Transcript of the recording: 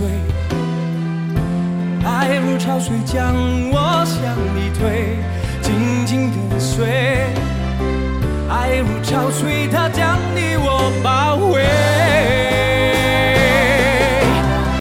碎，爱如潮水将我向你推，紧紧跟随，爱如潮水它将你我包围。